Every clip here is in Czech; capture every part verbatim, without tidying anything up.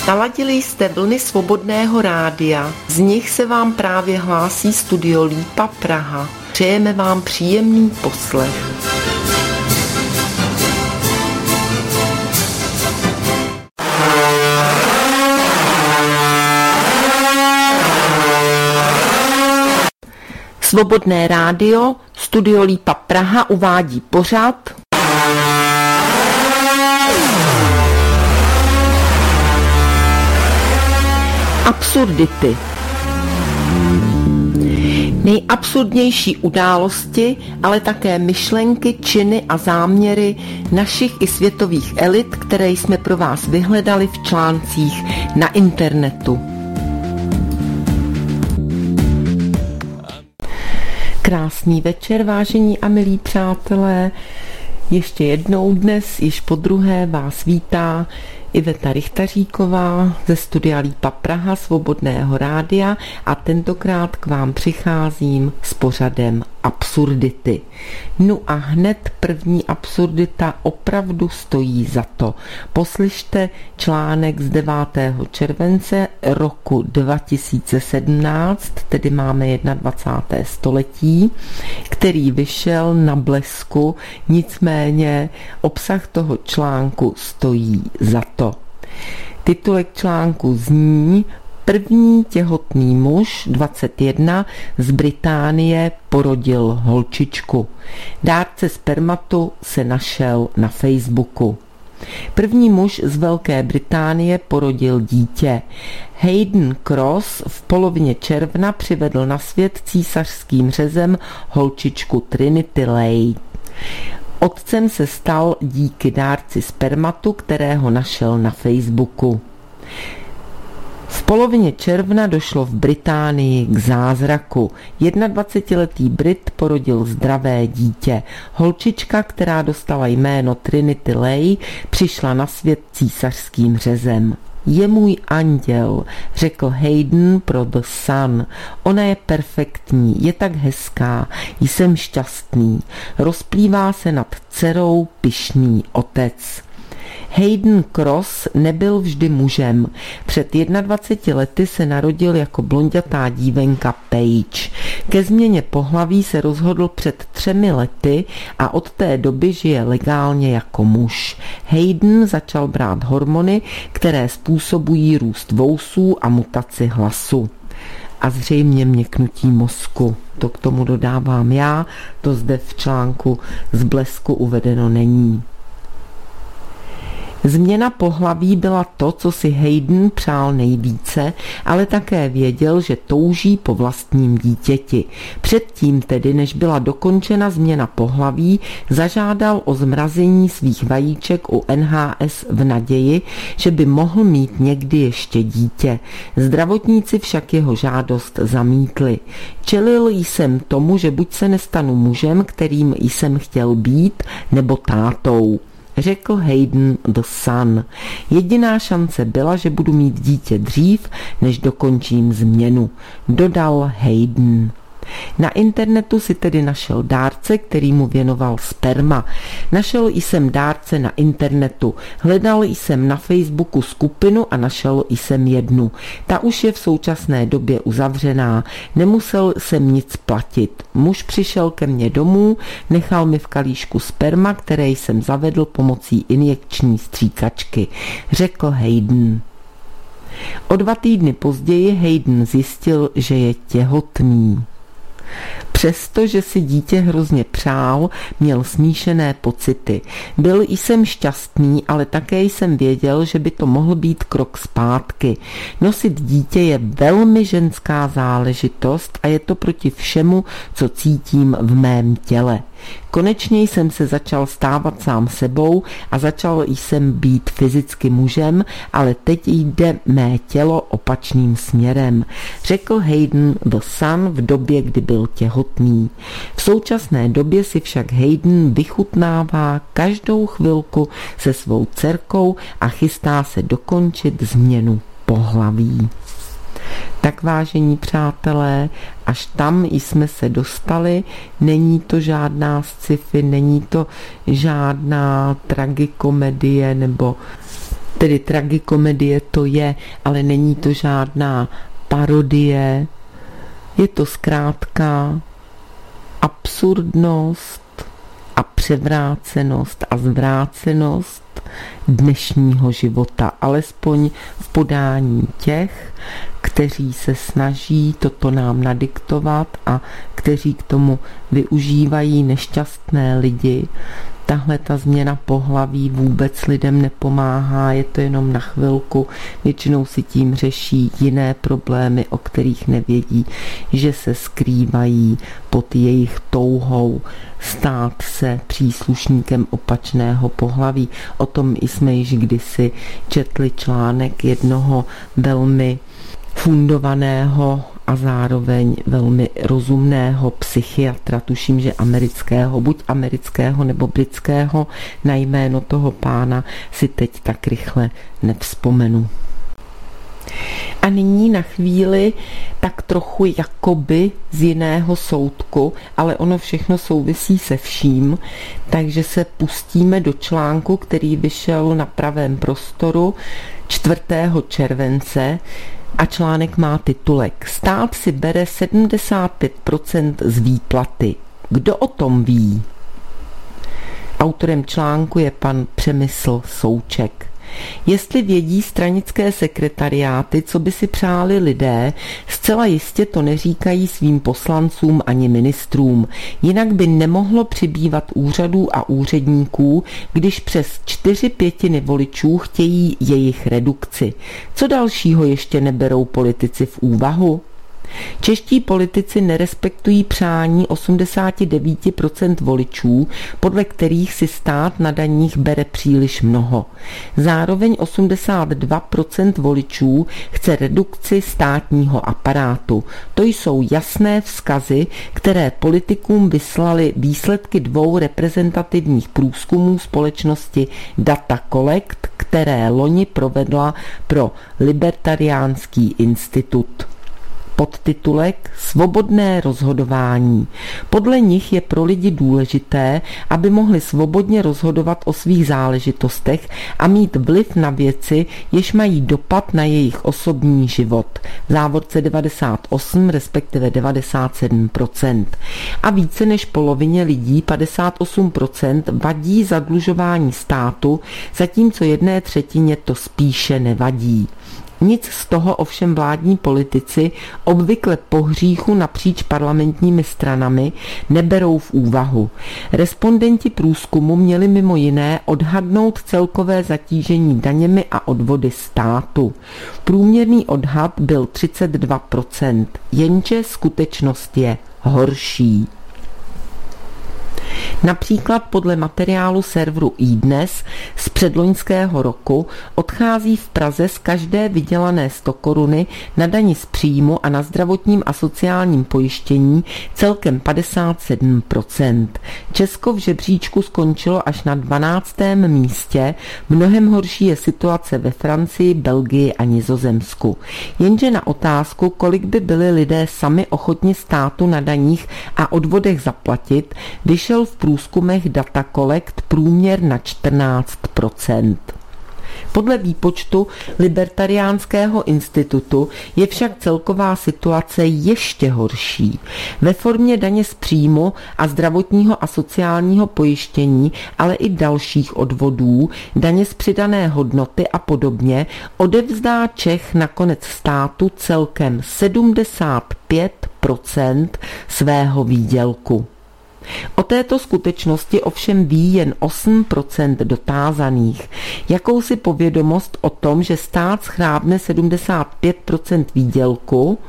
Naladili jste vlny Svobodného rádia, z nich se vám právě hlásí Studio Lípa Praha. Přejeme vám příjemný poslech. Svobodné rádio, Studio Lípa Praha uvádí pořad Absurdity. Nejabsurdnější události, ale také myšlenky, činy a záměry našich i světových elit, které jsme pro vás vyhledali v článcích na internetu. Krásný večer, vážení a milí přátelé. Ještě jednou dnes, již po druhé, vás vítá Iveta Richtaříková ze Studia Lípa Praha, Svobodného rádia, a tentokrát k vám přicházím s pořadem Absurdity. No a hned první absurdita opravdu stojí za to. Poslyšte článek z devátého července roku dva tisíce sedmnáct, tedy máme dvacátého prvního století, který vyšel na Blesku, nicméně obsah toho článku stojí za to. Titulek článku zní: První těhotný muž, dvacet jedna, z Británie porodil holčičku. Dárce spermatu se našel na Facebooku. První muž z Velké Británie porodil dítě. Hayden Cross v polovině června přivedl na svět císařským řezem holčičku Trinity Leigh. Otcem se stal díky dárci spermatu, kterého našel na Facebooku. V polovině června došlo v Británii k zázraku. dvacetiletý Brit porodil zdravé dítě. Holčička, která dostala jméno Trinity Leigh, přišla na svět císařským řezem. Je můj anděl, řekl Hayden pro The Sun. Ona je perfektní, je tak hezká, jsem šťastný. Rozplývá se nad dcerou pyšný otec. Hayden Cross nebyl vždy mužem. Před dvaceti jednou lety se narodil jako blonďatá dívenka Paige. Ke změně pohlaví se rozhodl před třemi lety a od té doby žije legálně jako muž. Hayden začal brát hormony, které způsobují růst vousů a mutaci hlasu. A zřejmě měknutí mozku. To k tomu dodávám já, to zde v článku z Blesku uvedeno není. Změna pohlaví byla to, co si Hayden přál nejvíce, ale také věděl, že touží po vlastním dítěti. Předtím tedy, než byla dokončena změna pohlaví, zažádal o zmrazení svých vajíček u N H S v naději, že by mohl mít někdy ještě dítě. Zdravotníci však jeho žádost zamítli. Čelil jsem tomu, že buď se nestanu mužem, kterým jsem chtěl být, nebo tátou, řekl Hayden The Sun. Jediná šance byla, že budu mít dítě dřív, než dokončím změnu, dodal Hayden. Na internetu si tedy našel dárce, který mu věnoval sperma. Našel jsem dárce na internetu. Hledal jsem na Facebooku skupinu a našel jsem jednu. Ta už je v současné době uzavřená. Nemusel jsem nic platit. Muž přišel ke mně domů, nechal mi v kalíšku sperma, které jsem zavedl pomocí injekční stříkačky, řekl Hayden. O dva týdny později Hayden zjistil, že je těhotný. Přestože si dítě hrozně přál, měl smíšené pocity. Byl jsem šťastný, ale také jsem věděl, že by to mohl být krok zpátky. Nosit dítě je velmi ženská záležitost a je to proti všemu, co cítím v mém těle. Konečně jsem se začal stávat sám sebou a začal jsem být fyzicky mužem, ale teď jde mé tělo opačným směrem, řekl Hayden The Sun v době, kdy byl těhotný. V současné době si však Hayden vychutnává každou chvilku se svou dcerkou a chystá se dokončit změnu pohlaví. Tak, vážení přátelé, až tam jsme se dostali, není to žádná sci-fi, není to žádná tragikomedie nebo Tedy tragikomedie to je, ale není to žádná parodie. Je to zkrátka absurdnost a převrácenost a zvrácenost dnešního života, alespoň v podání těch, kteří se snaží toto nám nadiktovat a kteří k tomu využívají nešťastné lidi. Tahle ta změna pohlaví vůbec lidem nepomáhá, je to jenom na chvilku, většinou si tím řeší jiné problémy, o kterých nevědí, že se skrývají pod jejich touhou stát se příslušníkem opačného pohlaví. O tom jsme již kdysi četli článek jednoho velmi fundovaného a zároveň velmi rozumného psychiatra, tuším, že amerického, buď amerického nebo britského, na jméno toho pána si teď tak rychle nevzpomenu. A nyní na chvíli tak trochu jakoby z jiného soudku, ale ono všechno souvisí se vším, takže se pustíme do článku, který vyšel na Pravém prostoru čtvrtého července, a článek má titulek Stát si bere sedmdesát pět procent z výplaty. Kdo o tom ví? Autorem článku je pan Přemysl Souček. Jestli vědí stranické sekretariáty, co by si přáli lidé, zcela jistě to neříkají svým poslancům ani ministrům. Jinak by nemohlo přibývat úřadů a úředníků, když přes čtyři pětiny voličů chtějí jejich redukci. Co dalšího ještě neberou politici v úvahu? Čeští politici nerespektují přání osmdesát devět procent voličů, podle kterých si stát na daních bere příliš mnoho. Zároveň osmdesát dva procent voličů chce redukci státního aparátu. To jsou jasné vzkazy, které politikům vyslaly výsledky dvou reprezentativních průzkumů společnosti Data Collect, které loni provedla pro Libertariánský institut. Podtitulek Svobodné rozhodování. Podle nich je pro lidi důležité, aby mohli svobodně rozhodovat o svých záležitostech a mít vliv na věci, jež mají dopad na jejich osobní život. V závorce devadesát osm, respektive devadesát sedm procent. A více než polovině lidí, padesát osm procent, vadí zadlužování státu, zatímco jedné třetině to spíše nevadí. Nic z toho ovšem vládní politici, obvykle po hříchu napříč parlamentními stranami, neberou v úvahu. Respondenti průzkumu měli mimo jiné odhadnout celkové zatížení daněmi a odvody státu. Průměrný odhad byl třicet dva procent, jenže skutečnost je horší. Například podle materiálu serveru iDnes z předloňského roku odchází v Praze z každé vydělané sto koruny na dani z příjmu a na zdravotním a sociálním pojištění celkem padesát sedm procent. Česko v žebříčku skončilo až na dvanáctém místě, mnohem horší je situace ve Francii, Belgii a Nizozemsku. Jenže na otázku, kolik by byli lidé sami ochotni státu na daních a odvodech zaplatit, vyšel v průzkumech Data Collect průměr na čtrnáct procent. Podle výpočtu Libertariánského institutu je však celková situace ještě horší. Ve formě daně z příjmu a zdravotního a sociálního pojištění, ale i dalších odvodů, daně z přidané hodnoty a podobně, odevzdá Čech nakonec státu celkem sedmdesát pět procent svého výdělku. O této skutečnosti ovšem ví jen osm procent dotázaných. Jakousi povědomost o tom, že stát schrábne sedmdesát pět procent výdělku,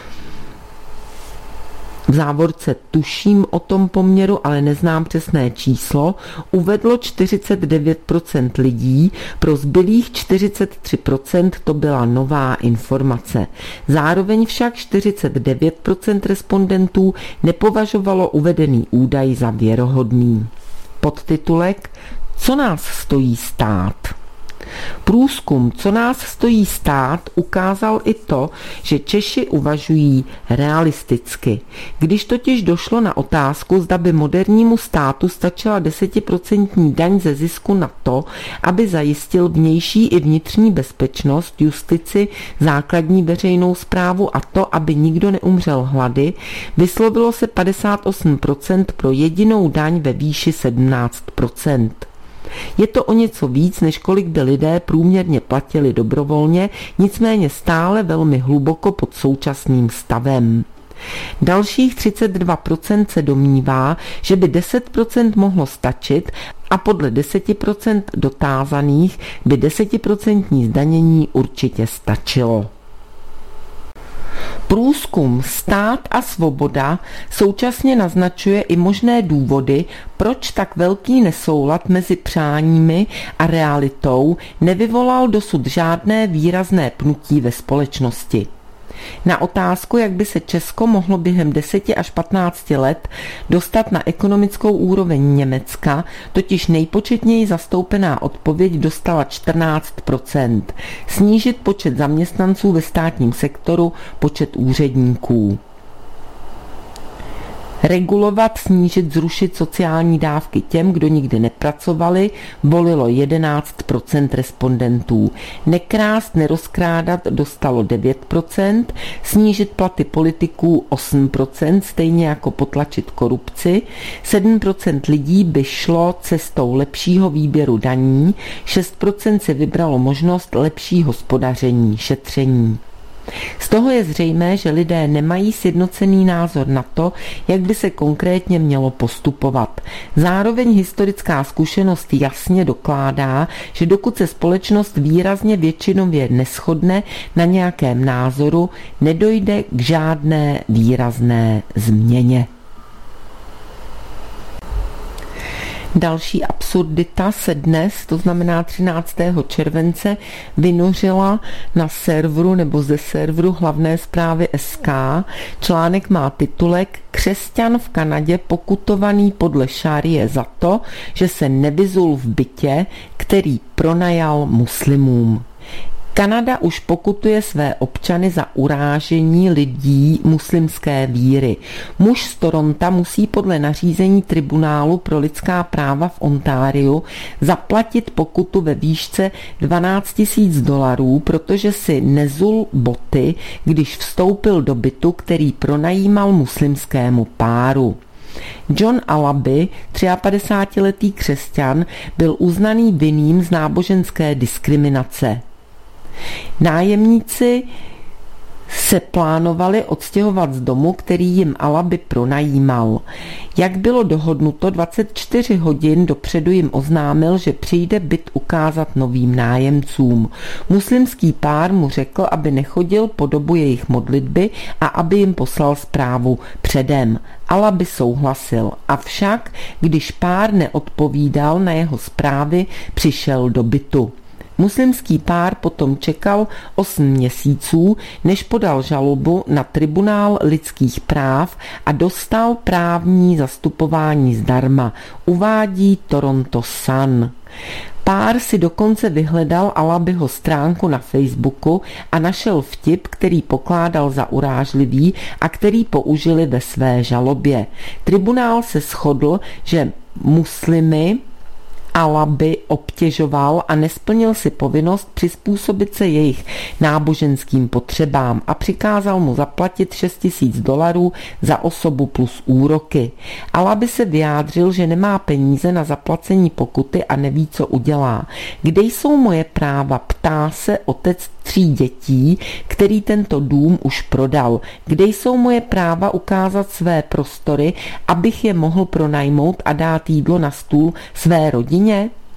v závorce tuším o tom poměru, ale neznám přesné číslo, uvedlo čtyřicet devět procent lidí, pro zbylých čtyřicet tři procent to byla nová informace. Zároveň však čtyřicet devět procent respondentů nepovažovalo uvedený údaj za věrohodný. Podtitulek Co nás stojí stát? Průzkum, co nás stojí stát, ukázal i to, že Češi uvažují realisticky. Když totiž došlo na otázku, zda by modernímu státu stačila desetiprocentní daň ze zisku na to, aby zajistil vnější i vnitřní bezpečnost, justici, základní veřejnou správu a to, aby nikdo neumřel hlady, vyslovilo se padesát osm procent pro jedinou daň ve výši sedmnáct procent. Je to o něco víc, než kolik by lidé průměrně platili dobrovolně, nicméně stále velmi hluboko pod současným stavem. Dalších třicet dva procent se domnívá, že by deset procent mohlo stačit a podle deset procent dotázaných by desetiprocentní zdanění určitě stačilo. Průzkum Stát a svoboda současně naznačuje i možné důvody, proč tak velký nesoulad mezi přáními a realitou nevyvolal dosud žádné výrazné pnutí ve společnosti. Na otázku, jak by se Česko mohlo během deseti až patnácti let dostat na ekonomickou úroveň Německa, totiž nejpočetněji zastoupená odpověď dostala čtrnáct procent. Snížit počet zaměstnanců ve státním sektoru, počet úředníků. Regulovat, snížit, zrušit sociální dávky těm, kdo nikdy nepracovali, volilo jedenáct procent respondentů. Nekrást, nerozkrádat dostalo devět procent, snížit platy politiků osm procent, stejně jako potlačit korupci. sedm procent lidí by šlo cestou lepšího výběru daní, šest procent si vybralo možnost lepšího hospodaření, šetření. Z toho je zřejmé, že lidé nemají sjednocený názor na to, jak by se konkrétně mělo postupovat. Zároveň historická zkušenost jasně dokládá, že dokud se společnost výrazně většinově neshodne na nějakém názoru, nedojde k žádné výrazné změně. Další absurdita se dnes, to znamená třináctého července, vynořila na serveru nebo ze serveru hlavné zprávy tečka es ká. Článek má titulek Křesťan v Kanadě pokutovaný podle šárie za to, že se nevyzul v bytě, který pronajal muslimům. Kanada už pokutuje své občany za urážení lidí muslimské víry. Muž z Toronta musí podle nařízení Tribunálu pro lidská práva v Ontáriu zaplatit pokutu ve výšce dvanáct tisíc dolarů, protože si nezul boty, když vstoupil do bytu, který pronajímal muslimskému páru. John Alabi, padesátitříletý křesťan, byl uznaný vinným z náboženské diskriminace. Nájemníci se plánovali odstěhovat z domu, který jim Alabi pronajímal. Jak bylo dohodnuto, dvacet čtyři hodin dopředu jim oznámil, že přijde byt ukázat novým nájemcům. Muslimský pár mu řekl, aby nechodil po dobu jejich modlitby a aby jim poslal zprávu předem. Alabi souhlasil, avšak když pár neodpovídal na jeho zprávy, přišel do bytu. Muslimský pár potom čekal osm měsíců, než podal žalobu na Tribunál lidských práv a dostal právní zastupování zdarma, uvádí Toronto Sun. Pár si dokonce vyhledal Alabiho stránku na Facebooku a našel vtip, který pokládal za urážlivý a který použili ve své žalobě. Tribunál se shodl, že muslimy Alabi obtěžoval a nesplnil si povinnost přizpůsobit se jejich náboženským potřebám a přikázal mu zaplatit šest tisíc dolarů za osobu plus úroky. Alabi se vyjádřil, že nemá peníze na zaplacení pokuty a neví, co udělá. Kde jsou moje práva? Ptá se otec tří dětí, který tento dům už prodal. Kde jsou moje práva ukázat své prostory, abych je mohl pronajmout a dát jídlo na stůl své rodině?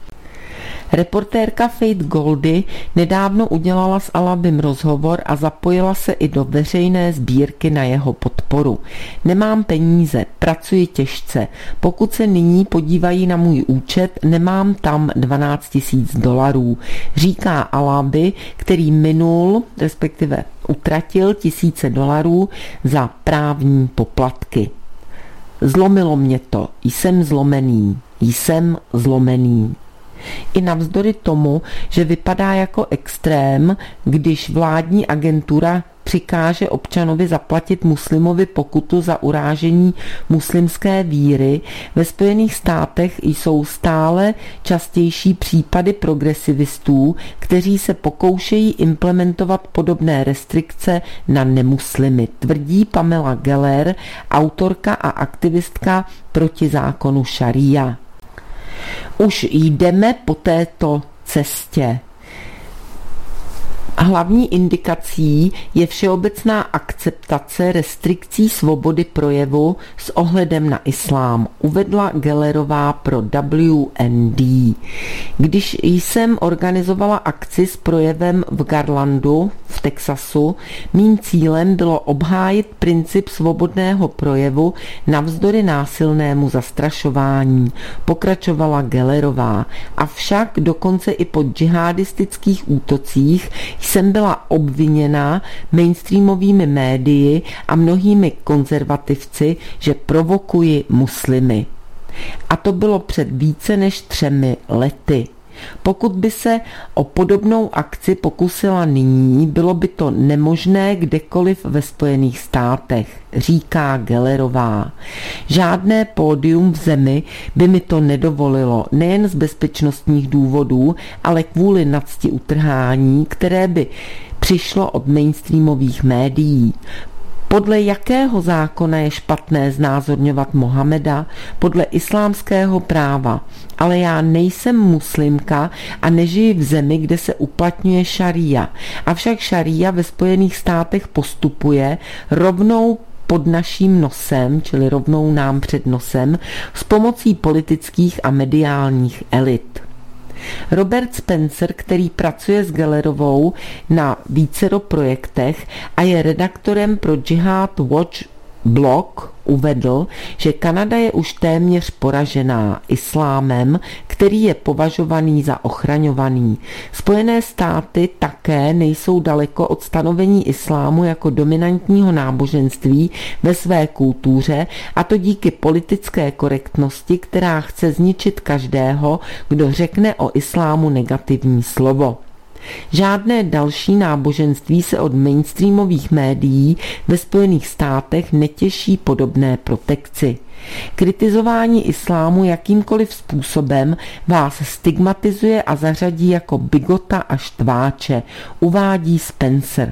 Reportérka Faith Goldy nedávno udělala s Alabim rozhovor a zapojila se i do veřejné sbírky na jeho podporu. Nemám peníze, pracuji těžce. Pokud se nyní podívají na můj účet, nemám tam dvanáct tisíc dolarů, říká Alabi, který minul, respektive utratil tisíce dolarů za právní poplatky. Zlomilo mě to, jsem zlomený, jsem zlomený. I navzdory tomu, že vypadá jako extrém, když vládní agentura přikáže občanovi zaplatit muslimovi pokutu za urážení muslimské víry, ve Spojených státech jsou stále častější případy progresivistů, kteří se pokoušejí implementovat podobné restrikce na nemuslimy, tvrdí Pamela Geller, autorka a aktivistka proti zákonu šaría. Už jdeme po této cestě. Hlavní indikací je všeobecná akceptace restrikcí svobody projevu s ohledem na islám, uvedla Gellerová pro W N D. Když jsem organizovala akci s projevem v Garlandu v Texasu, mým cílem bylo obhájit princip svobodného projevu navzdory násilnému zastrašování, pokračovala Gellerová. Avšak dokonce i po džihadistických útocích jsem byla obviněna mainstreamovými médii a mnohými konzervativci, že provokuji muslimy. A to bylo před více než třemi lety. Pokud by se o podobnou akci pokusila nyní, bylo by to nemožné kdekoliv ve Spojených státech, říká Gellerová. Žádné pódium v zemi by mi to nedovolilo, nejen z bezpečnostních důvodů, ale kvůli nadsti utrhání, které by přišlo od mainstreamových médií. Podle jakého zákona je špatné znázorňovat Mohameda? Podle islámského práva. Ale já nejsem muslimka a nežiji v zemi, kde se uplatňuje šaría. Avšak šaría ve Spojených státech postupuje rovnou pod naším nosem, čili rovnou nám před nosem, s pomocí politických a mediálních elit. Robert Spencer, který pracuje s Gellerovou na vícero projektech a je redaktorem pro Jihad Watch blog, uvedl, že Kanada je už téměř poražená islámem, který je považovaný za ochraňovaný. Spojené státy také nejsou daleko od stanovení islámu jako dominantního náboženství ve své kultuře, a to díky politické korektnosti, která chce zničit každého, kdo řekne o islámu negativní slovo. Žádné další náboženství se od mainstreamových médií ve Spojených státech netěší podobné protekci. Kritizování islámu jakýmkoliv způsobem vás stigmatizuje a zařadí jako bigota a štváče, uvádí Spencer.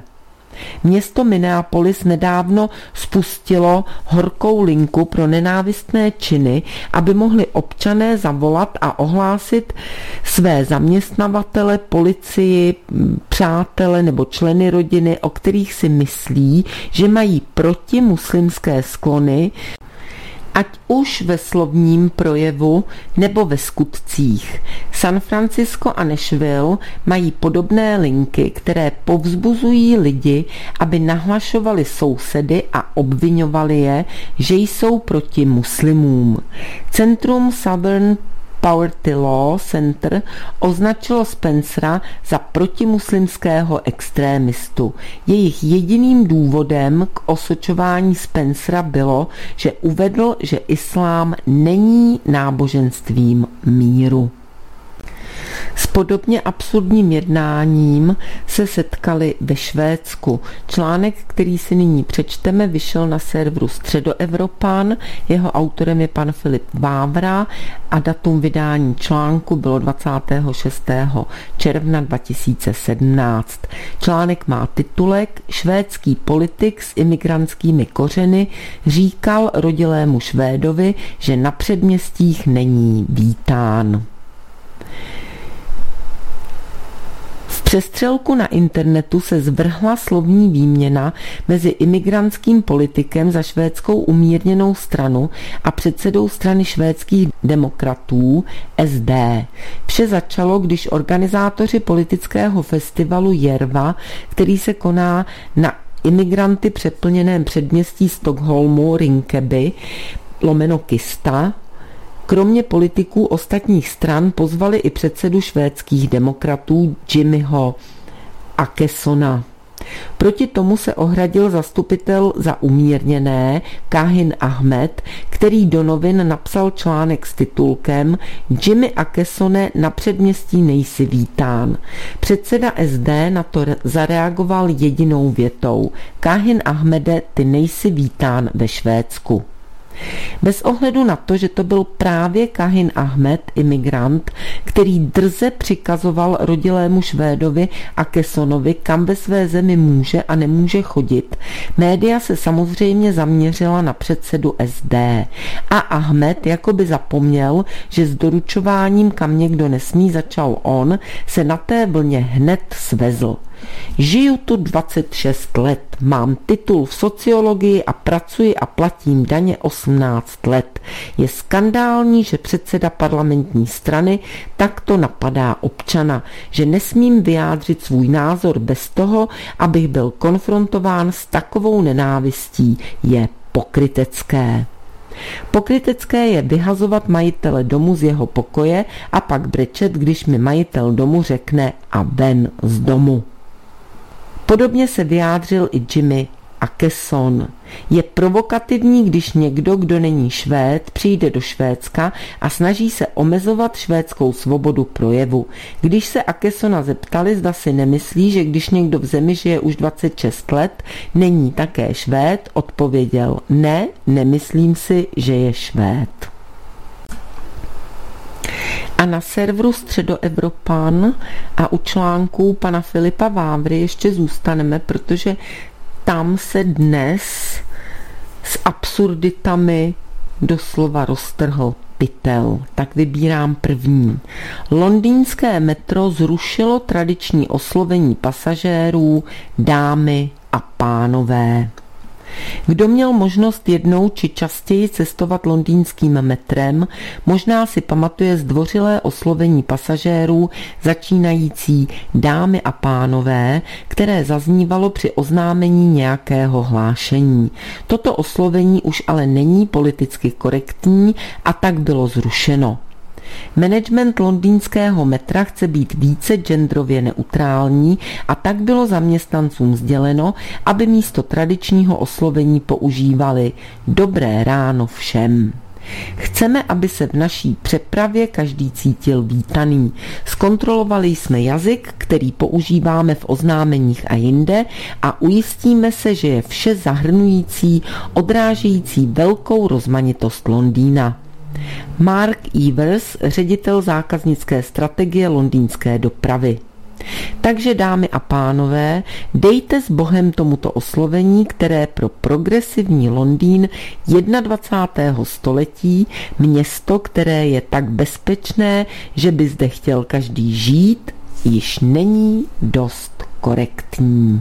Město Minneapolis nedávno spustilo horkou linku pro nenávistné činy, aby mohli občané zavolat a ohlásit své zaměstnavatele, policii, přátele nebo členy rodiny, o kterých si myslí, že mají protimuslimské sklony, ať už ve slovním projevu nebo ve skutcích. San Francisco a Nashville mají podobné linky, které povzbuzují lidi, aby nahlašovali sousedy a obviňovali je, že jsou proti muslimům. Centrum Southern Poverty Law Center označilo Spencera za protimuslimského extrémistu. Jejich jediným důvodem k osočování Spencera bylo, že uvedl, že islám není náboženstvím míru. S podobně absurdním jednáním se setkali ve Švédsku. Článek, který si nyní přečteme, vyšel na serveru Středoevropan. Jeho autorem je pan Filip Vávra a datum vydání článku bylo dvacátého šestého června dva tisíce sedmnáct. Článek má titulek Švédský politik s imigrantskými kořeny říkal rodilému Švédovi, že na předměstích není vítán. V přestřelku na internetu se zvrhla slovní výměna mezi imigrantským politikem za švédskou umírněnou stranu a předsedou strany švédských demokratů S D. Vše začalo, když organizátoři politického festivalu Jerva, který se koná na imigranty přeplněném předměstí Stockholmu Rinkeby, lomeno Kista, kromě politiků ostatních stran pozvali i předsedu švédských demokratů Jimmyho Akessona. Proti tomu se ohradil zastupitel za umírněné Kahin Ahmed, který do novin napsal článek s titulkem Jimmy Akesone, na předměstí nejsi vítán. Předseda S D na to zareagoval jedinou větou: Kahin Ahmede, ty nejsi vítán ve Švédsku. Bez ohledu na to, že to byl právě Kahin Ahmed, imigrant, který drze přikazoval rodilému Švédovi Akesonovi, kam ve své zemi může a nemůže chodit, média se samozřejmě zaměřila na předsedu S D a Ahmed jakoby zapomněl, že s doručováním, kam někdo nesmí, začal on, se na té vlně hned svezl. Žiju tu dvacet šest let, mám titul v sociologii a pracuji a platím daně osmnáct let. Je skandální, že předseda parlamentní strany takto napadá občana, že nesmím vyjádřit svůj názor bez toho, abych byl konfrontován s takovou nenávistí, je pokrytecké. Pokrytecké je vyhazovat majitele domu z jeho pokoje a pak brečet, když mi majitel domu řekne a ven z domu. Podobně se vyjádřil i Jimmy Akeson. Je provokativní, když někdo, kdo není Švéd, přijde do Švédska a snaží se omezovat švédskou svobodu projevu. Když se Akesona zeptali, zda si nemyslí, že když někdo v zemi žije už dvacet šest let, není také Švéd, odpověděl: ne, nemyslím si, že je Švéd. A na serveru Středoevropan a u článků pana Filipa Vávry ještě zůstaneme, protože tam se dnes s absurditami doslova roztrhl pytel. Tak vybírám první. Londýnské metro zrušilo tradiční oslovení pasažérů dámy a pánové. Kdo měl možnost jednou či častěji cestovat londýnským metrem, možná si pamatuje zdvořilé oslovení pasažérů začínající dámy a pánové, které zaznívalo při oznámení nějakého hlášení. Toto oslovení už ale není politicky korektní a tak bylo zrušeno. Management londýnského metra chce být více genderově neutrální a tak bylo zaměstnancům sděleno, aby místo tradičního oslovení používali dobré ráno všem. Chceme, aby se v naší přepravě každý cítil vítaný. Zkontrolovali jsme jazyk, který používáme v oznámeních a jinde, a ujistíme se, že je vše zahrnující, odrážející velkou rozmanitost Londýna. Mark Evers, ředitel zákaznické strategie londýnské dopravy. Takže dámy a pánové, dejte s Bohem tomuto oslovení, které pro progresivní Londýn dvacátého prvního století, město, které je tak bezpečné, že by zde chtěl každý žít, již není dost korektní.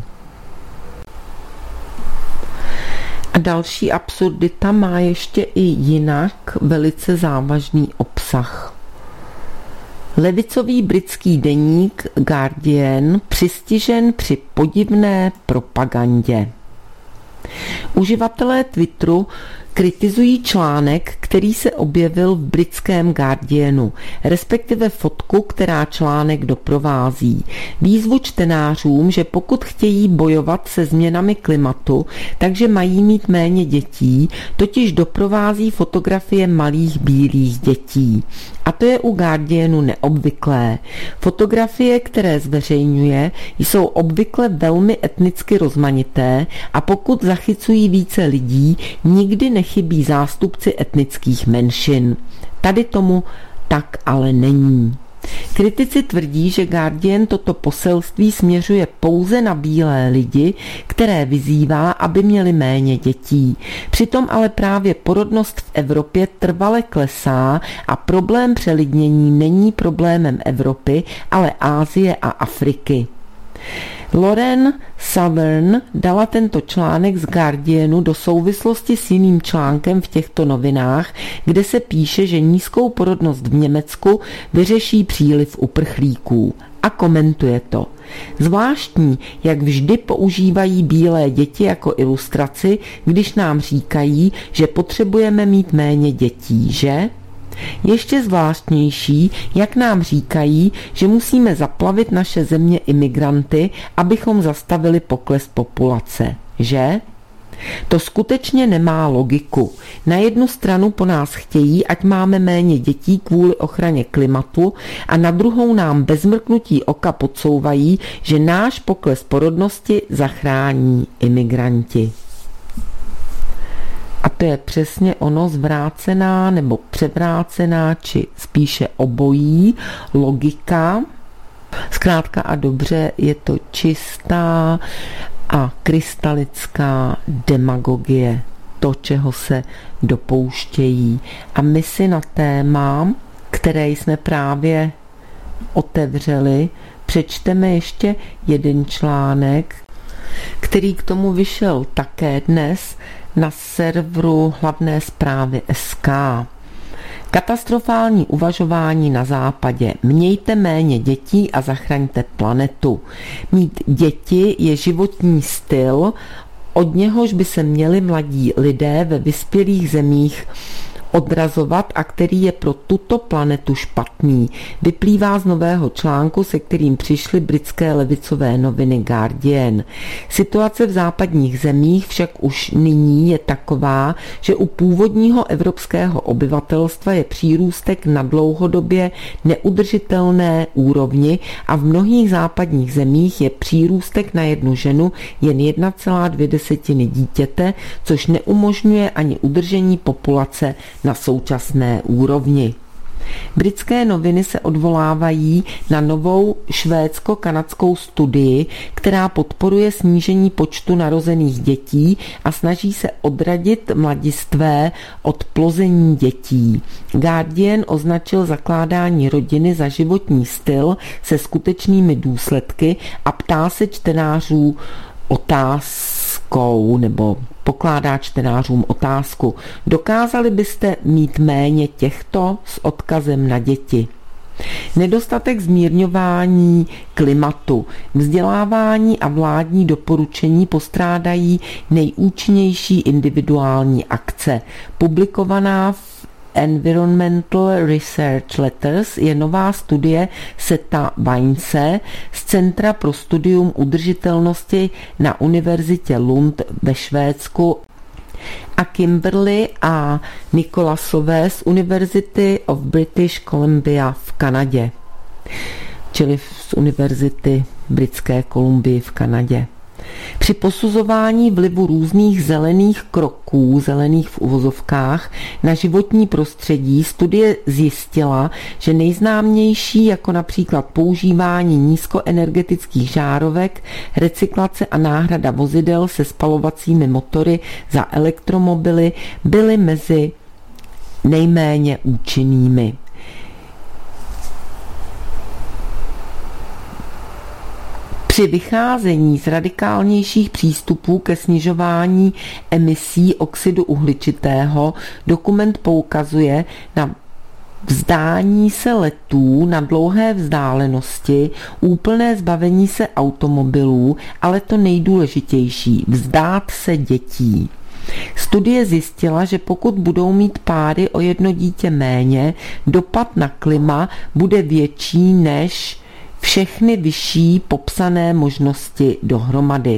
A další absurdita má ještě i jinak velice závažný obsah. Levicový britský deník Guardian přistižen při podivné propagandě. Uživatelé Twitteru kritizují článek, který se objevil v britském Guardianu, respektive fotku, která článek doprovází. Výzvu čtenářům, že pokud chtějí bojovat se změnami klimatu, takže mají mít méně dětí, totiž doprovází fotografie malých bílých dětí. A to je u Guardianu neobvyklé. Fotografie, které zveřejňuje, jsou obvykle velmi etnicky rozmanité a pokud zachycují více lidí, nikdy nechybí zástupci etnických menšin. Tady tomu tak ale není. Kritici tvrdí, že Guardian toto poselství směřuje pouze na bílé lidi, které vyzývá, aby měli méně dětí. Přitom ale právě porodnost v Evropě trvale klesá a problém přelidnění není problémem Evropy, ale Asie a Afriky. Lauren Southern dala tento článek z Guardianu do souvislosti s jiným článkem v těchto novinách, kde se píše, že nízkou porodnost v Německu vyřeší příliv uprchlíků. A komentuje to. Zvláštní, jak vždy používají bílé děti jako ilustraci, když nám říkají, že potřebujeme mít méně dětí, že? Ještě zvláštnější, jak nám říkají, že musíme zaplavit naše země imigranty, abychom zastavili pokles populace, že? To skutečně nemá logiku. Na jednu stranu po nás chtějí, ať máme méně dětí kvůli ochraně klimatu, a na druhou nám bez mrknutí oka podsouvají, že náš pokles porodnosti zachrání imigranti. A to je přesně ono zvrácená nebo převrácená, či spíše obojí logika. Zkrátka a dobře, je to čistá a krystalická demagogie, to, čeho se dopouštějí. A my si na téma, které jsme právě otevřeli, přečteme ještě jeden článek, který k tomu vyšel také dnes na serveru hlavné zprávy tečka es ká. Katastrofální uvažování na západě. Mějte méně dětí a zachraňte planetu. Mít děti je životní styl, od něhož by se měli mladí lidé ve vyspělých zemích odrazovat a který je pro tuto planetu špatný. Vyplývá z nového článku, se kterým přišly britské levicové noviny Guardian. Situace v západních zemích však už nyní je taková, že u původního evropského obyvatelstva je přírůstek na dlouhodobě neudržitelné úrovni a v mnohých západních zemích je přírůstek na jednu ženu jen jedna celá dvě desetiny dítěte, což neumožňuje ani udržení populace na současné úrovni. Britské noviny se odvolávají na novou švédsko-kanadskou studii, která podporuje snížení počtu narozených dětí a snaží se odradit mladistvé od plození dětí. Guardian označil zakládání rodiny za životní styl se skutečnými důsledky a ptá se čtenářů otázkou nebo pokládá čtenářům otázku. Dokázali byste mít méně těchto s odkazem na děti? Nedostatek zmírňování klimatu, vzdělávání a vládní doporučení postrádají nejúčinnější individuální akce. Publikovaná v Environmental Research Letters je nová studie Seta Vaince z Centra pro studium udržitelnosti na Univerzitě Lund ve Švédsku a Kimberly a Nikolasové z University of British Columbia v Kanadě, čili z Univerzity Britské Kolumbie v Kanadě. Při posuzování vlivu různých zelených kroků, zelených v uvozovkách, na životní prostředí studie zjistila, že nejznámější, jako například používání nízkoenergetických žárovek, recyklace a náhrada vozidel se spalovacími motory za elektromobily, byly mezi nejméně účinnými. Při vycházení z radikálnějších přístupů ke snižování emisí oxidu uhličitého dokument poukazuje na vzdání se letů na dlouhé vzdálenosti, úplné zbavení se automobilů, ale to nejdůležitější, vzdát se dětí. Studie zjistila, že pokud budou mít páry o jedno dítě méně, dopad na klima bude větší než všechny vyšší popsané možnosti dohromady.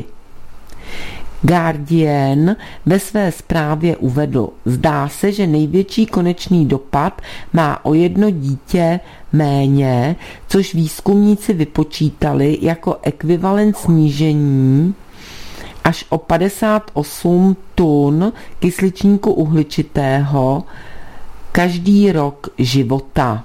Guardian ve své zprávě uvedl, zdá se, že největší konečný dopad má o jedno dítě méně, což výzkumníci vypočítali jako ekvivalent snížení až o padesát osm tun kysličníku uhličitého každý rok života.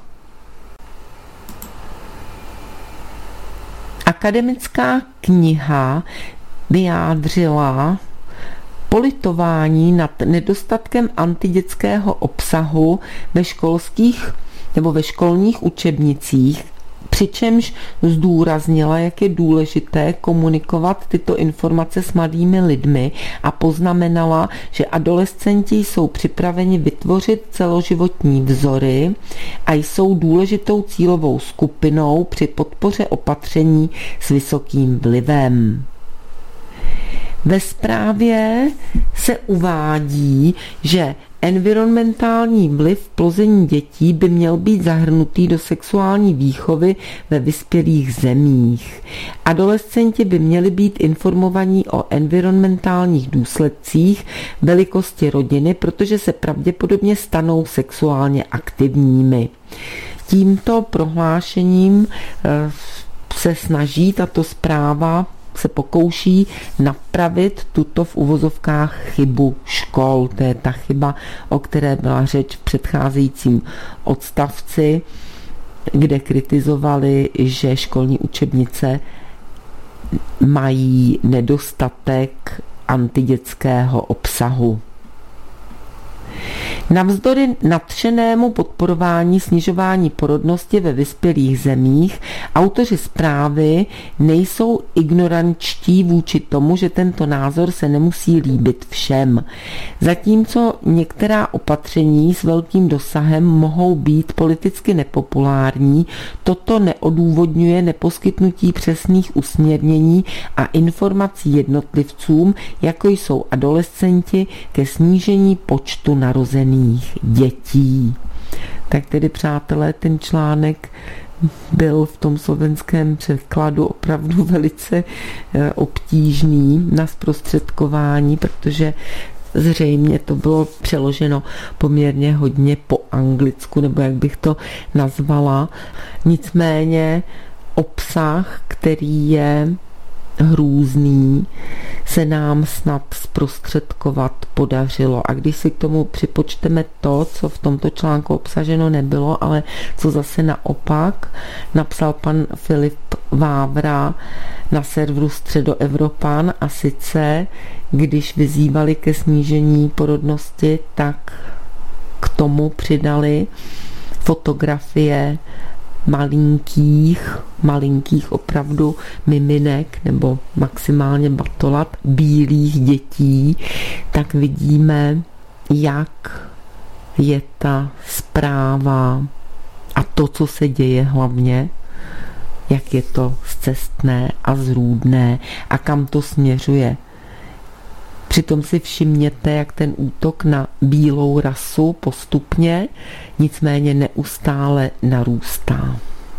Akademická kniha vyjádřila politování nad nedostatkem antidětského obsahu ve školských nebo ve školních učebnicích, přičemž zdůraznila, jak je důležité komunikovat tyto informace s mladými lidmi a poznamenala, že adolescenti jsou připraveni vytvořit celoživotní vzory a jsou důležitou cílovou skupinou při podpoře opatření s vysokým vlivem. Ve zprávě se uvádí, že Environmentální vliv plození dětí by měl být zahrnutý do sexuální výchovy ve vyspělých zemích. Adolescenti by měli být informovaní o environmentálních důsledcích velikosti rodiny, protože se pravděpodobně stanou sexuálně aktivními. Tímto prohlášením se snaží tato zpráva se pokouší napravit tuto v uvozovkách chybu škol. To je ta chyba, o které byla řeč v předcházejícím odstavci, kde kritizovali, že školní učebnice mají nedostatek antidětského obsahu. Navzdory nadšenému podporování snižování porodnosti ve vyspělých zemích, autoři zprávy nejsou ignorančtí vůči tomu, že tento názor se nemusí líbit všem. Zatímco některá opatření s velkým dosahem mohou být politicky nepopulární, toto neodůvodňuje neposkytnutí přesných usměrnění a informací jednotlivcům, jako jsou adolescenti, ke snížení počtu narozených dětí. Tak tedy, přátelé, ten článek byl v tom slovenském překladu opravdu velice obtížný na zprostředkování, protože zřejmě to bylo přeloženo poměrně hodně po anglicku, nebo jak bych to nazvala. Nicméně obsah, který je hrůzný, se nám snad zprostředkovat podařilo. A když si k tomu připočteme to, co v tomto článku obsaženo nebylo, ale co zase naopak napsal pan Filip Vávra na serveru Středoevropan, a sice, když vyzývali ke snížení porodnosti, tak k tomu přidali fotografie malinkých, malinkých opravdu miminek nebo maximálně batolat bílých dětí, tak vidíme, jak je ta zpráva a to, co se děje hlavně, jak je to scestné a zrůdné a kam to směřuje. Přitom si všimněte, jak ten útok na bílou rasu postupně, nicméně neustále narůstá.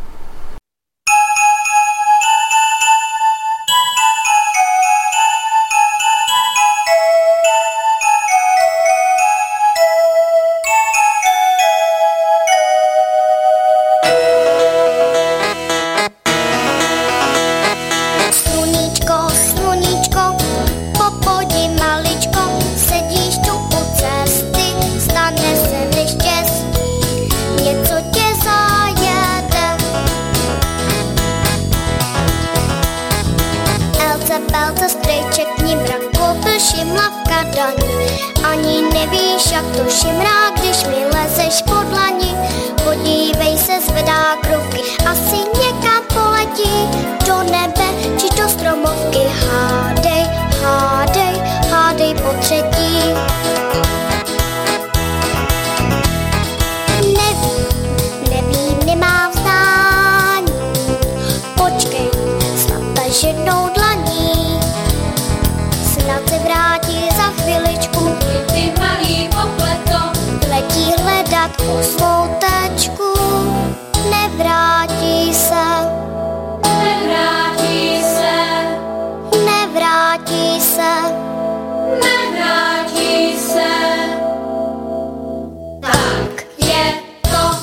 Ani nevíš, jak to šimrá, když mi lezeš po dlani. Podívej se, zvedá krovky, asi někam poletí. Do nebe či do stromovky. Hádej, hádej, hádej po třetí. Nevím, nevím, nemá vzdání. Počkej, snad taženou dlaní. Snad se vrátí za chviličku. Ty malý popleto letí hledat o svou tečku. Nevrátí se, nevrátí se, nevrátí se, nevrátí se. Tak je to.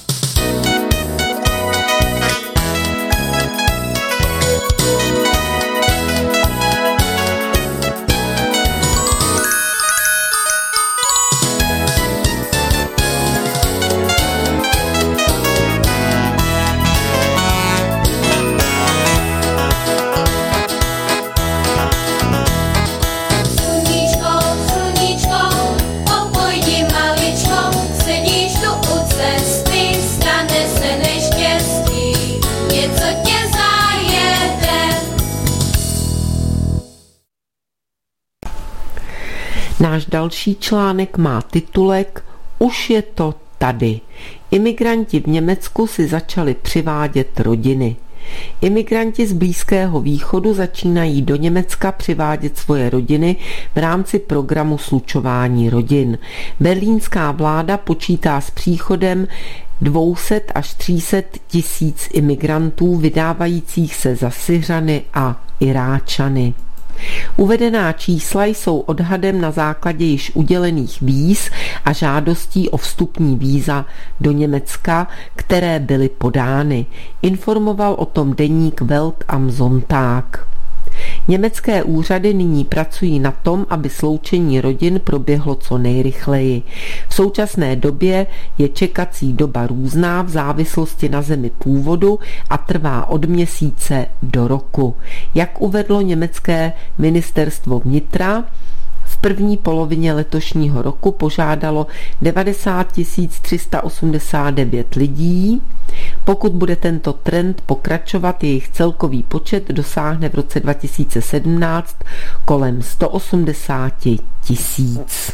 Náš další článek má titulek Už je to tady. Imigranti v Německu si začali přivádět rodiny. Imigranti z Blízkého východu začínají do Německa přivádět svoje rodiny v rámci programu slučování rodin. Berlínská vláda počítá s příchodem dvě stě až tři sta tisíc imigrantů vydávajících se za Syřany a Iráčany. Uvedená čísla jsou odhadem na základě již udělených víz a žádostí o vstupní víza do Německa, které byly podány. Informoval o tom deník Welt am Sonntag. Německé úřady nyní pracují na tom, aby sloučení rodin proběhlo co nejrychleji. V současné době je čekací doba různá v závislosti na zemi původu a trvá od měsíce do roku. Jak uvedlo německé ministerstvo vnitra, v první polovině letošního roku požádalo devadesát tisíc tři sta osmdesát devět lidí. Pokud bude tento trend pokračovat, jejich celkový počet dosáhne v roce dva tisíce sedmnáct kolem sto osmdesát tisíc.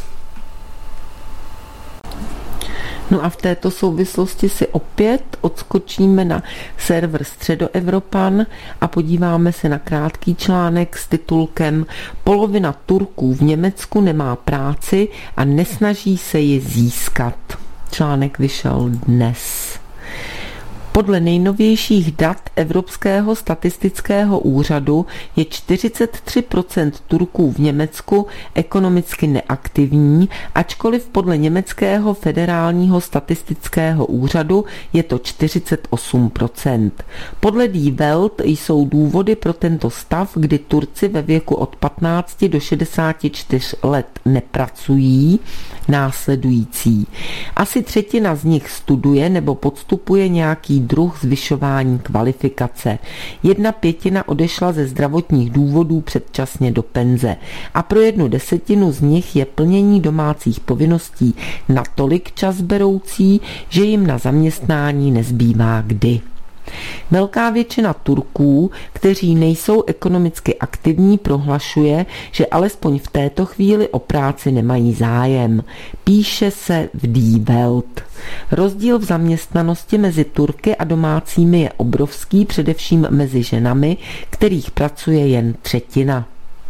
No a v této souvislosti si opět odskočíme na server Středoevropan a podíváme se na krátký článek s titulkem Polovina Turků v Německu nemá práci a nesnaží se ji získat. Článek vyšel dnes. Podle nejnovějších dat Evropského statistického úřadu je čtyřicet tři procent Turků v Německu ekonomicky neaktivní, ačkoliv podle německého federálního statistického úřadu je to čtyřicet osm procent. Podle Die Welt jsou důvody pro tento stav, kdy Turci ve věku od patnácti do šedesáti čtyř let nepracují, následující. Asi třetina z nich studuje nebo podstupuje nějaký druh zvyšování kvalifikace. Jedna pětina odešla ze zdravotních důvodů předčasně do penze a pro jednu desetinu z nich je plnění domácích povinností natolik časberoucí, že jim na zaměstnání nezbývá kdy. Velká většina Turků, kteří nejsou ekonomicky aktivní, prohlašuje, že alespoň v této chvíli o práci nemají zájem. Píše se v Die Welt. Rozdíl v zaměstnanosti mezi Turky a domácími je obrovský, především mezi ženami, kterých pracuje jen třetina.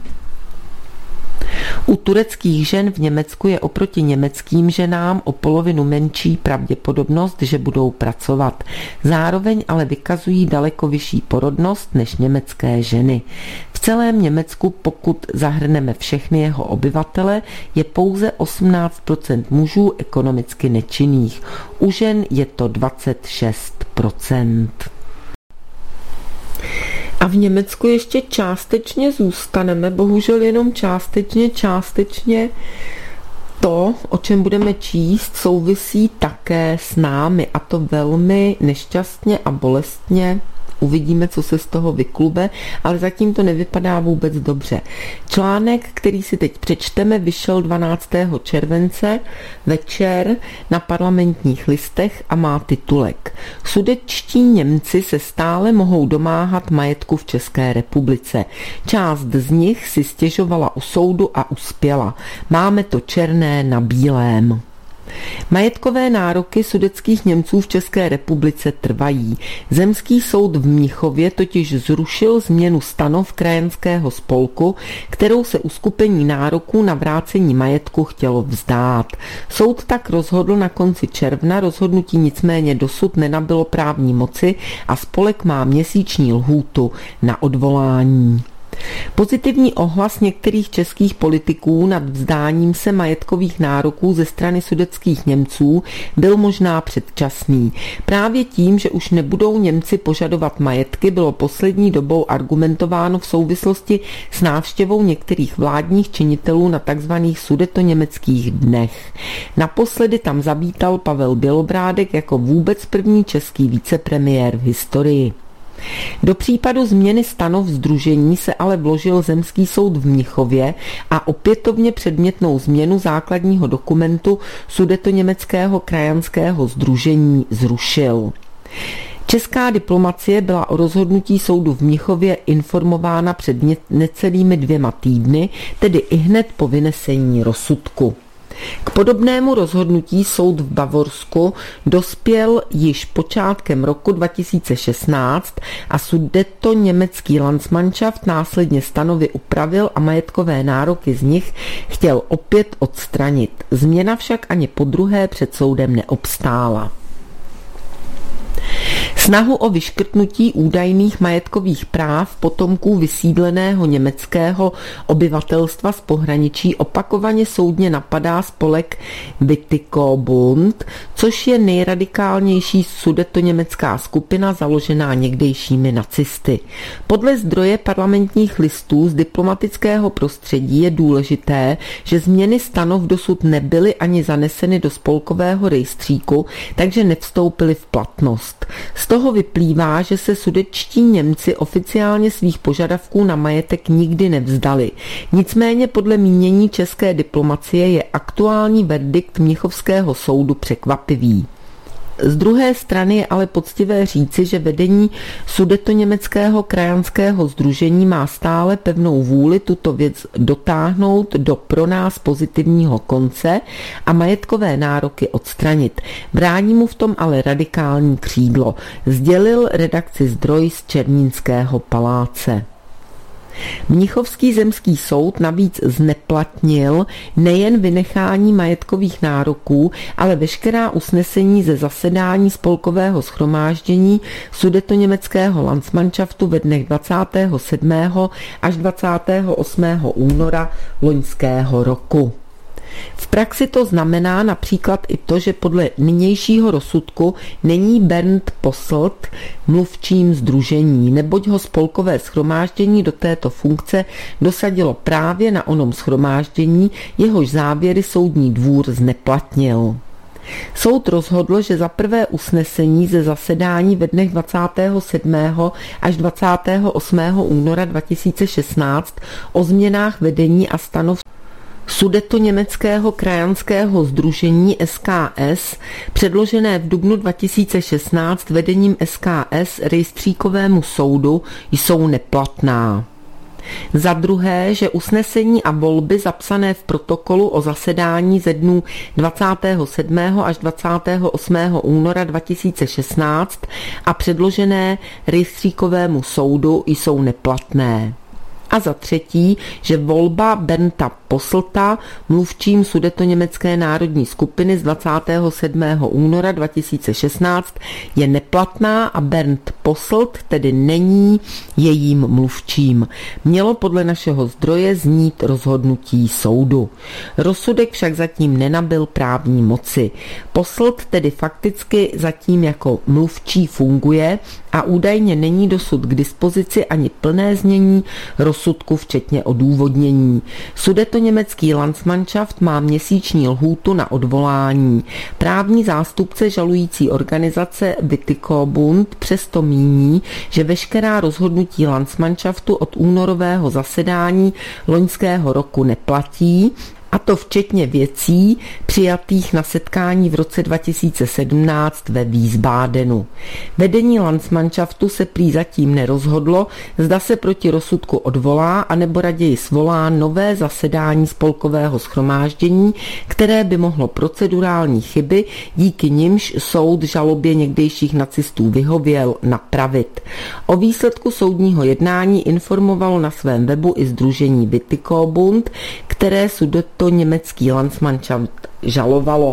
U tureckých žen v Německu je oproti německým ženám o polovinu menší pravděpodobnost, že budou pracovat. Zároveň ale vykazují daleko vyšší porodnost než německé ženy. V celém Německu, pokud zahrneme všechny jeho obyvatele, je pouze osmnáct procent mužů ekonomicky nečinných. U žen je to dvacet šest procent. A v Německu ještě částečně zůstaneme, bohužel jenom částečně, částečně to, o čem budeme číst, souvisí také s námi, a to velmi nešťastně a bolestně. Uvidíme, co se z toho vyklube, ale zatím to nevypadá vůbec dobře. Článek, který si teď přečteme, vyšel dvanáctého července večer na Parlamentních listech a má titulek Sudetští Němci se stále mohou domáhat majetku v České republice. Část z nich si stěžovala u soudu a uspěla. Máme to černé na bílém. Majetkové nároky sudetských Němců v České republice trvají. Zemský soud v Mnichově totiž zrušil změnu stanov krajanského spolku, kterou se uskupení nároků na vrácení majetku chtělo vzdát. Soud tak rozhodl na konci června, rozhodnutí nicméně dosud nenabylo právní moci a spolek má měsíční lhůtu na odvolání. Pozitivní ohlas některých českých politiků nad vzdáním se majetkových nároků ze strany sudetských Němců byl možná předčasný. Právě tím, že už nebudou Němci požadovat majetky, bylo poslední dobou argumentováno v souvislosti s návštěvou některých vládních činitelů na tzv. Sudetoněmeckých dnech. Naposledy tam zavítal Pavel Bělobrádek jako vůbec první český vicepremiér v historii. Do případu změny stanov sdružení se ale vložil Zemský soud v Mnichově a opětovně předmětnou změnu základního dokumentu Sudetoněmeckého krajanského sdružení zrušil. Česká diplomacie byla o rozhodnutí soudu v Mnichově informována před necelými dvěma týdny, tedy ihned po vynesení rozsudku. K podobnému rozhodnutí soud v Bavorsku dospěl již počátkem roku dva tisíce šestnáct a sudetoněmecký Landsmannschaft následně stanovy upravil a majetkové nároky z nich chtěl opět odstranit. Změna však ani podruhé před soudem neobstála. Snahu o vyškrtnutí údajných majetkových práv potomků vysídleného německého obyvatelstva z pohraničí opakovaně soudně napadá spolek Witikobund, což je nejradikálnější sudetoněmecká skupina založená někdejšími nacisty. Podle zdroje parlamentních listů z diplomatického prostředí je důležité, že změny stanov dosud nebyly ani zaneseny do spolkového rejstříku, takže nevstoupily v platnost. Z toho vyplývá, že se sudetští Němci oficiálně svých požadavků na majetek nikdy nevzdali. Nicméně podle mínění české diplomacie je aktuální verdikt Mnichovského soudu překvapivý. Z druhé strany je ale poctivé říci, že vedení sudetoněmeckého krajanského sdružení má stále pevnou vůli tuto věc dotáhnout do pro nás pozitivního konce a majetkové nároky odstranit. Brání mu v tom ale radikální křídlo, sdělil redakci zdroj z Černínského paláce. Mnichovský zemský soud navíc zneplatnil nejen vynechání majetkových nároků, ale veškerá usnesení ze zasedání spolkového shromáždění sudetoněmeckého Landsmannschaftu ve dnech dvacátého sedmého až dvacátého osmého února loňského roku. V praxi to znamená například i to, že podle nynějšího rozsudku není Bernd Posselt mluvčím sdružení, neboť ho spolkové shromáždění do této funkce dosadilo právě na onom shromáždění, jehož závěry soudní dvůr zneplatnil. Soud rozhodl, že za prvé usnesení ze zasedání ve dnech dvacátého sedmého až dvacátého osmého února dva tisíce šestnáct o změnách vedení a stanov sudetoněmeckého krajanského sdružení S K S, předložené v dubnu dva tisíce šestnáct vedením S K S rejstříkovému soudu, jsou neplatná. Za druhé, že usnesení a volby zapsané v protokolu o zasedání ze dnů dvacátého sedmého až dvacátého osmého února dva tisíce šestnáct a předložené rejstříkovému soudu jsou neplatné. A za třetí, že volba Bernda Posselta mluvčím sudetoněmecké národní skupiny z dvacátého sedmého února dva tisíce šestnáct je neplatná a Bernd Posselt tedy není jejím mluvčím. Mělo podle našeho zdroje znít rozhodnutí soudu. Rozsudek však zatím nenabyl právní moci. Posselt tedy fakticky zatím jako mluvčí funguje a údajně není dosud k dispozici ani plné znění rozsudku včetně odůvodnění. Sudetoněmecký Landsmannschaft má měsíční lhůtu na odvolání. Právní zástupce žalující organizace Witikobund přesto míní, že veškerá rozhodnutí Landsmannschaftu od únorového zasedání loňského roku neplatí, a to včetně věcí přijatých na setkání v roce dva tisíce sedmnáct ve Wiesbadenu. Vedení Landsmannschaftu se prý zatím nerozhodlo, zda se proti rozsudku odvolá, anebo raději svolá nové zasedání spolkového shromáždění, které by mohlo procedurální chyby, díky nimž soud žalobě někdejších nacistů vyhověl, napravit. O výsledku soudního jednání informovalo na svém webu i sdružení Witikobund, které sudeto německý Landsmannschaft žalovalo.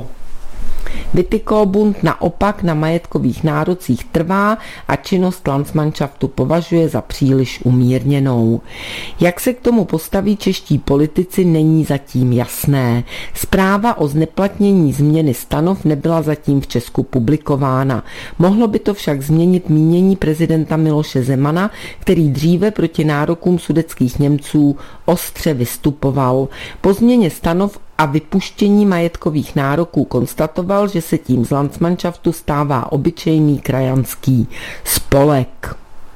Witikobund naopak na majetkových nárocích trvá a činnost Landsmannschaftu považuje za příliš umírněnou. Jak se k tomu postaví čeští politici, není zatím jasné. Zpráva o zneplatnění změny stanov nebyla zatím v Česku publikována. Mohlo by to však změnit mínění prezidenta Miloše Zemana, který dříve proti nárokům sudetských Němců ostře vystupoval. Po změně stanov a vypuštění majetkových nároků konstatoval, že se tím z Landsmannschaftu stává obyčejný krajanský spolek.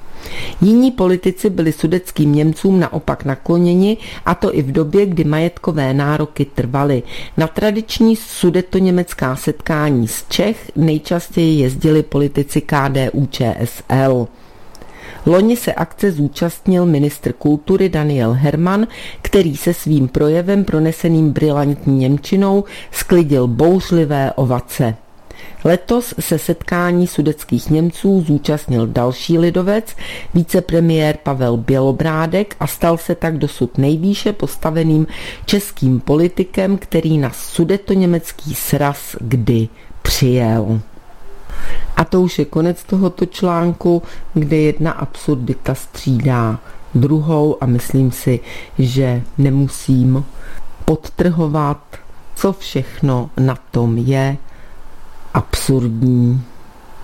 Jiní politici byli sudetským Němcům naopak nakloněni, a to i v době, kdy majetkové nároky trvaly. Na tradiční sudetoněmecká setkání z Čech nejčastěji jezdili politici K D U Č S L. Loni se akce zúčastnil ministr kultury Daniel Herman, který se svým projevem proneseným brilantní němčinou sklidil bouřlivé ovace. Letos se setkání sudetských Němců zúčastnil další lidovec, vicepremiér Pavel Bělobrádek, a stal se tak dosud nejvýše postaveným českým politikem, který na sudetoněmecký sraz kdy přijel. A to už je konec tohoto článku, kde jedna absurdita střídá druhou a myslím si, že nemusím podtrhovat, co všechno na tom je absurdní.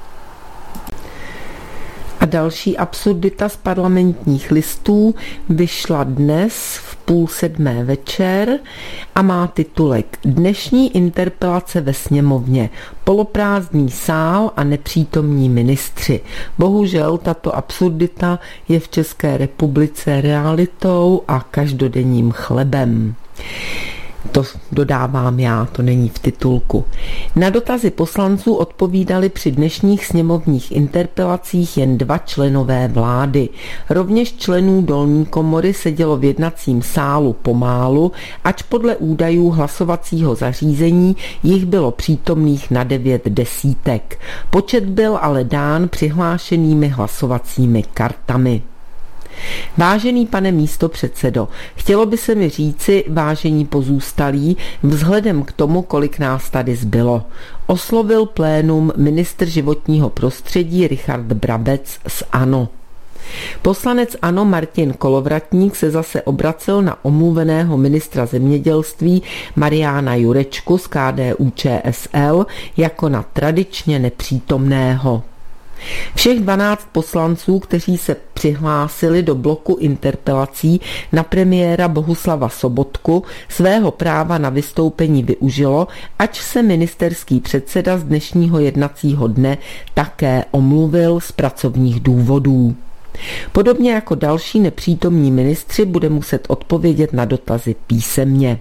A další absurdita z Parlamentních listů vyšla dnes v půl sedmé večer a má titulek Dnešní interpelace ve sněmovně, poloprázdný sál a nepřítomní ministři. Bohužel tato absurdita je v České republice realitou a každodenním chlebem. To dodávám já, to není v titulku. Na dotazy poslanců odpovídali při dnešních sněmovních interpelacích jen dva členové vlády. Rovněž členů dolní komory sedělo v jednacím sálu pomálu, ač podle údajů hlasovacího zařízení jich bylo přítomných na devět desítek. Počet byl ale dán přihlášenými hlasovacími kartami. Vážený pane místopředsedo, chtělo by se mi říci, vážení pozůstalí, vzhledem k tomu, kolik nás tady zbylo. Oslovil plénum ministr životního prostředí Richard Brabec z ANO. Poslanec ANO Martin Kolovratník se zase obracel na omluveného ministra zemědělství Mariána Jurečku z K D U Č S L jako na tradičně nepřítomného. Všech dvanáct poslanců, kteří se přihlásili do bloku interpelací na premiéra Bohuslava Sobotku, svého práva na vystoupení využilo, ač se ministerský předseda z dnešního jednacího dne také omluvil z pracovních důvodů. Podobně jako další nepřítomní ministři bude muset odpovědět na dotazy písemně.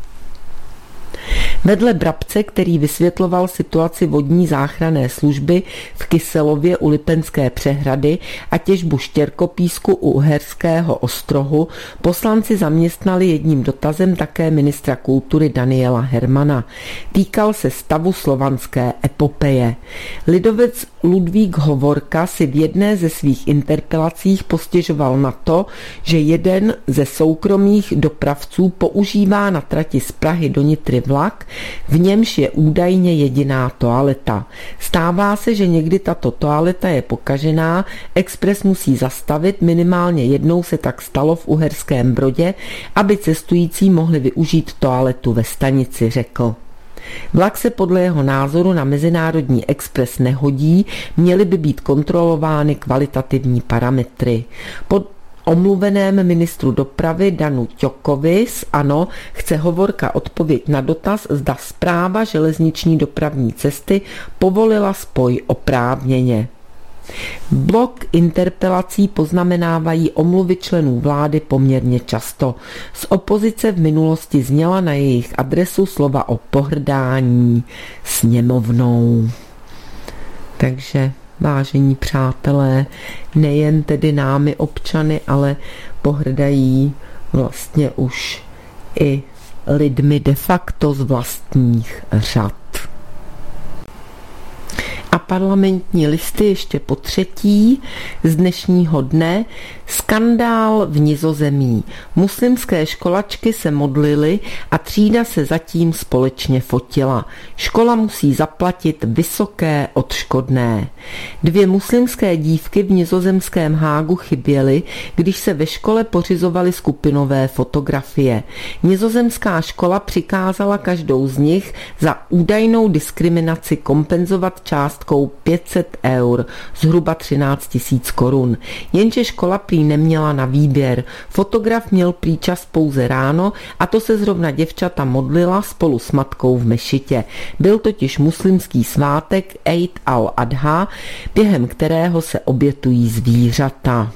Vedle Brabce, který vysvětloval situaci vodní záchranné služby v Kyselově u Lipenské přehrady a těžbu štěrkopísku u Uherského Ostrohu, poslanci zaměstnali jedním dotazem také ministra kultury Daniela Hermana. Týkal se stavu slovanské epopeje. Lidovec Ludvík Hovorka si v jedné ze svých interpelacích postěžoval na to, že jeden ze soukromých dopravců používá na trati z Prahy do Nitry vlak, v němž je údajně jediná toaleta. Stává se, že někdy tato toaleta je pokažená, expres musí zastavit, minimálně jednou se tak stalo v Uherském Brodě, aby cestující mohli využít toaletu ve stanici, řekl. Vlak se podle jeho názoru na mezinárodní expres nehodí, měly by být kontrolovány kvalitativní parametry. Pod omluveném ministru dopravy Danu Ťokovi z ANO chce Hovorka odpověď na dotaz, zda správa železniční dopravní cesty povolila spoj oprávněně. Blok interpelací poznamenávají omluvy členů vlády poměrně často. Z opozice v minulosti zněla na jejich adresu slova o pohrdání sněmovnou. Takže, vážení přátelé, nejen tedy námi občany, ale pohrdají vlastně už i lidmi de facto z vlastních řad. A Parlamentní listy ještě po třetí z dnešního dne. Skandál v Nizozemí. Muslimské školačky se modlily a třída se zatím společně fotila. Škola musí zaplatit vysoké odškodné. Dvě muslimské dívky v nizozemském Hágu chyběly, když se ve škole pořizovaly skupinové fotografie. Nizozemská škola přikázala každou z nich za údajnou diskriminaci kompenzovat částkou pět set eur, zhruba třináct tisíc korun. Jenže škola prý neměla na výběr. Fotograf měl prý čas pouze ráno a to se zrovna děvčata modlila spolu s matkou v mešitě. Byl totiž muslimský svátek Eid al-Adha, během kterého se obětují zvířata.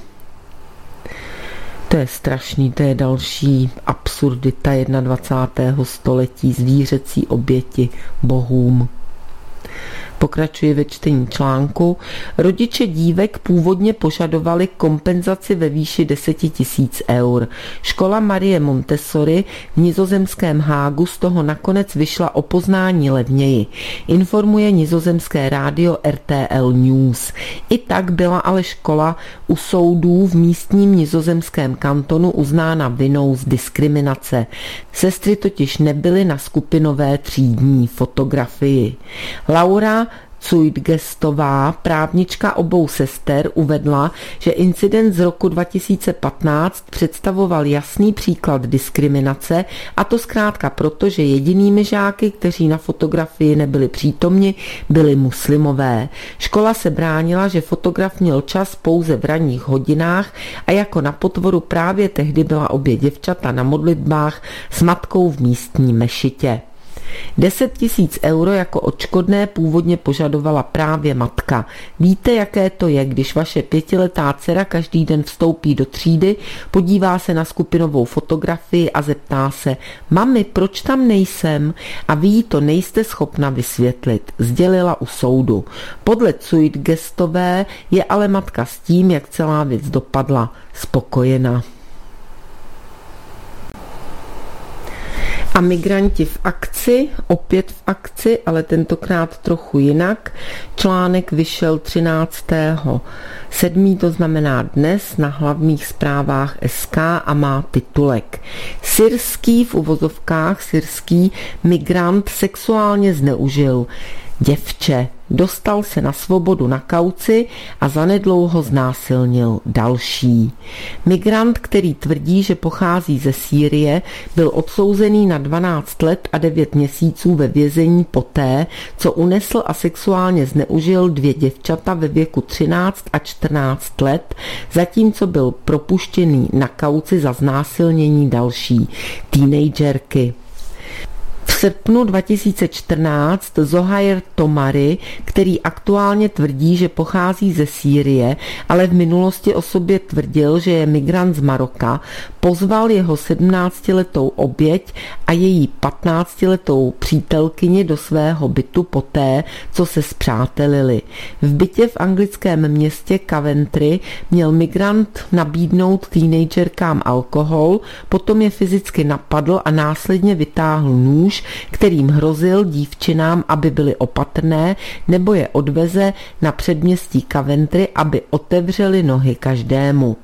To je strašný, to je další absurdita dvacátého prvního století, zvířecí oběti bohům. Pokračuji ve čtení článku. Rodiče dívek původně požadovali kompenzaci ve výši deset tisíc eur. Škola Marie Montessori v nizozemském Hágu z toho nakonec vyšla o poznání levněji. Informuje nizozemské rádio R T L News. I tak byla ale škola u soudů v místním nizozemském kantonu uznána vinou z diskriminace. Sestry totiž nebyly na skupinové třídní fotografii. Laura Zuidgestová, právnička obou sester, uvedla, že incident z roku dva tisíce patnáct představoval jasný příklad diskriminace, a to zkrátka proto, že jedinými žáky, kteří na fotografii nebyli přítomni, byli muslimové. Škola se bránila, že fotograf měl čas pouze v ranních hodinách a jako na potvoru právě tehdy byla obě děvčata na modlitbách s matkou v místní mešitě. deset tisíc euro jako odškodné původně požadovala právě matka. Víte, jaké to je, když vaše pětiletá dcera každý den vstoupí do třídy, podívá se na skupinovou fotografii a zeptá se: mami, proč tam nejsem? A vy jí to nejste schopna vysvětlit, sdělila u soudu. Podle Zuidgestové je ale matka s tím, jak celá věc dopadla, spokojena. A migranti v akci, opět v akci, ale tentokrát trochu jinak. Článek vyšel třináctého sedmého to znamená dnes, na hlavních zprávách S K a má titulek: Syrský, v uvozovkách syrský migrant sexuálně zneužil děvče. Dostal se na svobodu na kauci a zanedlouho znásilnil další. Migrant, který tvrdí, že pochází ze Sýrie, byl odsouzený na dvanáct let a devět měsíců ve vězení poté, co unesl a sexuálně zneužil dvě děvčata ve věku třináct a čtrnáct let, zatímco byl propuštěný na kauci za znásilnění další teenagerky. V srpnu dva tisíce čtrnáct Zohair Tomari, který aktuálně tvrdí, že pochází ze Sýrie, ale v minulosti o sobě tvrdil, že je migrant z Maroka, pozval jeho sedmnáctiletou oběť a její patnáctiletou přítelkyni do svého bytu poté, co se spřátelili. V bytě v anglickém městě Coventry měl migrant nabídnout teenagerkám alkohol, potom je fyzicky napadl a následně vytáhl nůž, kterým hrozil dívčinám, aby byly opatrné, nebo je odveze na předměstí Coventry, aby otevřeli nohy každému.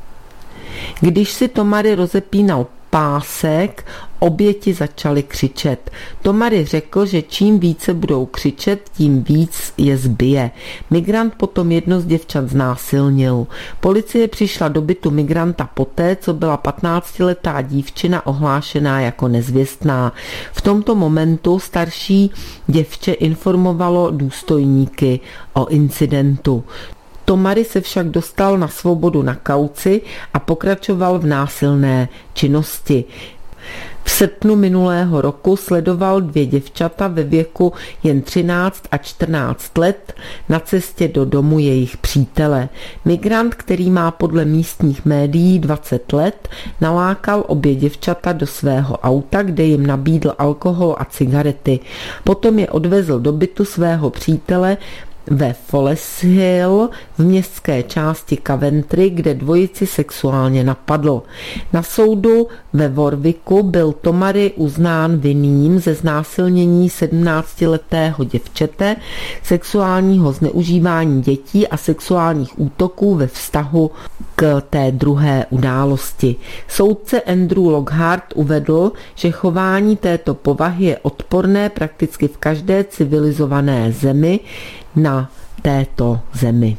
Když si Tomari rozepínal pásek, oběti začaly křičet. Tomari řekl, že čím více budou křičet, tím víc je zbije. Migrant potom jedno z děvčat znásilnil. Policie přišla do bytu migranta poté, co byla patnáctiletá dívčina ohlášená jako nezvěstná. V tomto momentu starší děvče informovalo důstojníky o incidentu. Tomari se však dostal na svobodu na kauci a pokračoval v násilné činnosti. V srpnu minulého roku sledoval dvě děvčata ve věku jen třináct a čtrnáct let na cestě do domu jejich přítele. Migrant, který má podle místních médií dvacet let, nalákal obě děvčata do svého auta, kde jim nabídl alkohol a cigarety. Potom je odvezl do bytu svého přítele ve Forest Hill v městské části Coventry, kde dvojici sexuálně napadl. Na soudu ve Warwicku byl Tomari uznán vinným ze znásilnění sedmnáctiletého děvčete, sexuálního zneužívání dětí a sexuálních útoků ve vztahu k té druhé události. Soudce Andrew Lockhart uvedl, že chování této povahy je odporné prakticky v každé civilizované zemi na této zemi.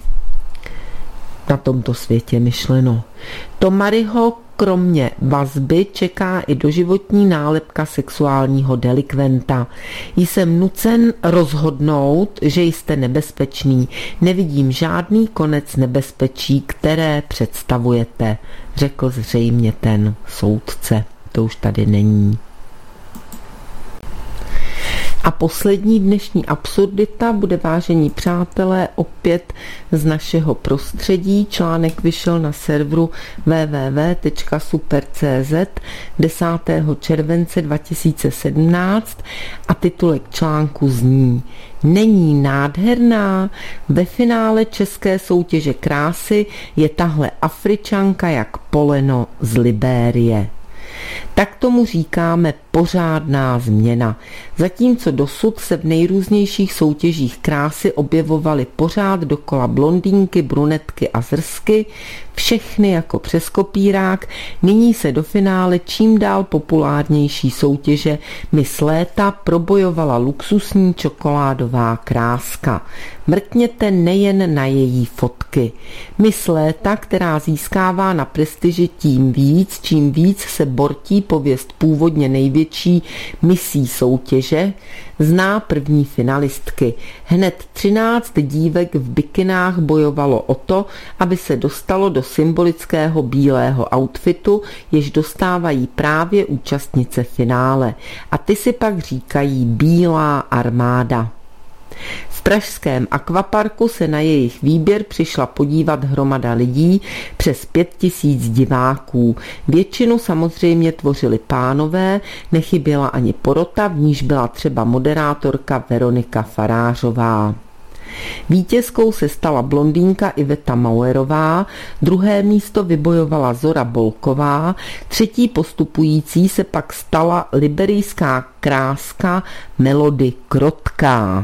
Na tomto světě myšleno. Tomariho kromě vazby čeká i doživotní nálepka sexuálního delikventa. Jsem nucen rozhodnout, že jste nebezpečný. Nevidím žádný konec nebezpečí, které představujete, řekl zřejmě ten soudce. To už tady není. A poslední dnešní absurdita bude, vážení přátelé, opět z našeho prostředí. Článek vyšel na serveru w w w tečka super tečka c z desátého července dva tisíce sedmnáct a titulek článku zní: Není nádherná? Ve finále české soutěže krásy je tahle Afričanka jak poleno z Libérie. Tak tomu říkáme pořádná změna. Zatímco dosud se v nejrůznějších soutěžích krásy objevovaly pořád dokola blondýnky, brunetky a zrsky, všechny jako přes kopírák, nyní se do finále čím dál populárnější soutěže Miss Léta probojovala luxusní čokoládová kráska. Mrkněte nejen na její fotky. Miss Léta, která získává na prestiži tím víc, čím víc se bortí pověst původně největší misí soutěže, zná první finalistky. Hned třináct dívek v bikinách bojovalo o to, aby se dostalo do symbolického bílého outfitu, jež dostávají právě účastnice finále. A ty si pak říkají Bílá armáda. V pražském akvaparku se na jejich výběr přišla podívat hromada lidí, přes pět tisíc diváků. Většinu samozřejmě tvořili pánové, nechyběla ani porota, v níž byla třeba moderátorka Veronika Farářová. Vítězkou se stala blondýnka Iveta Mauerová, druhé místo vybojovala Zora Bolková, třetí postupující se pak stala liberijská kráska Melody Krotká.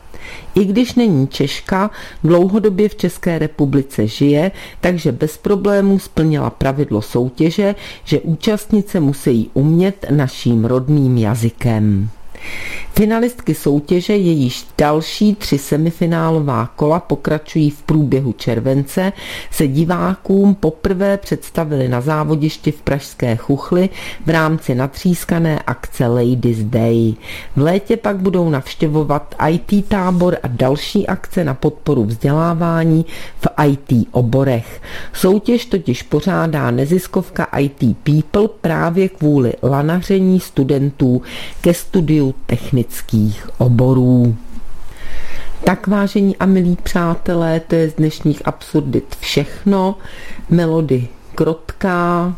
I když není Češka, dlouhodobě v České republice žije, takže bez problémů splnila pravidlo soutěže, že účastnice musí umět naším rodným jazykem. Finalistky soutěže, jejíž další tři semifinálová kola pokračují v průběhu července, se divákům poprvé představili na závodišti v pražské Chuchli v rámci natřískané akce Ladies Day. V létě pak budou navštěvovat í té tábor a další akce na podporu vzdělávání v í té oborech. Soutěž totiž pořádá neziskovka í té People právě kvůli lanaření studentů ke studiu technických oborů. Tak, vážení a milí přátelé, to je z dnešních absurdit všechno. Melody Krotká,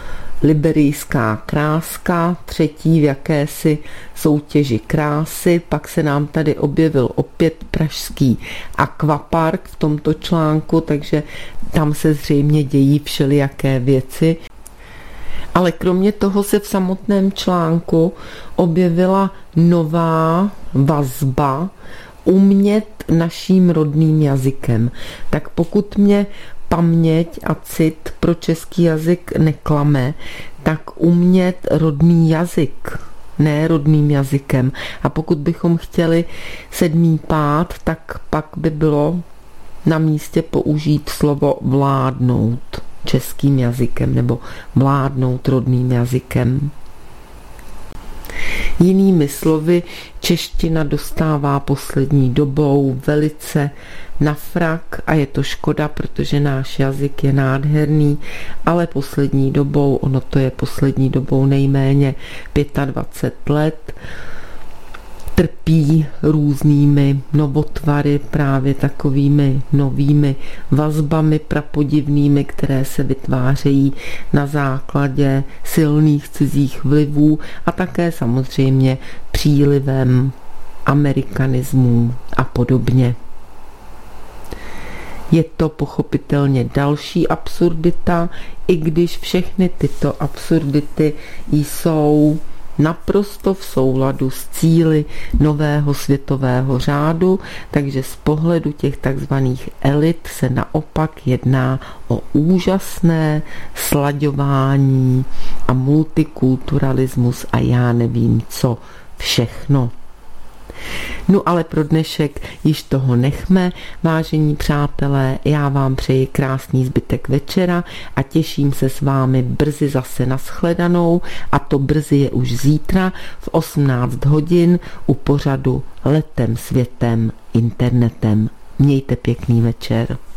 liberijská kráska, třetí v jakési soutěži krásy, pak se nám tady objevil opět pražský akvapark v tomto článku, takže tam se zřejmě dějí všelijaké věci. Ale kromě toho se v samotném článku objevila nová vazba umět naším rodným jazykem. Tak pokud mě paměť a cit pro český jazyk neklame, tak umět rodný jazyk, ne rodným jazykem. A pokud bychom chtěli sedmý pád, tak pak by bylo na místě použít slovo vládnout českým jazykem nebo vládnout rodným jazykem. Jinými slovy, čeština dostává poslední dobou velice na frak a je to škoda, protože náš jazyk je nádherný, ale poslední dobou, ono to je poslední dobou nejméně dvacet pět let, trpí různými novotvary, právě takovými novými vazbami prapodivnými, které se vytvářejí na základě silných cizích vlivů a také samozřejmě přílivem amerikanismů a podobně. Je to pochopitelně další absurdita, i když všechny tyto absurdity jsou naprosto v souladu s cíli nového světového řádu, takže z pohledu těch takzvaných elit se naopak jedná o úžasné slaďování a multikulturalismus a já nevím co všechno. No ale pro dnešek již toho nechme, vážení přátelé, já vám přeji krásný zbytek večera a těším se s vámi brzy zase na shledanou, a to brzy je už zítra v osmnáct hodin u pořadu Letem světem internetem. Mějte pěkný večer.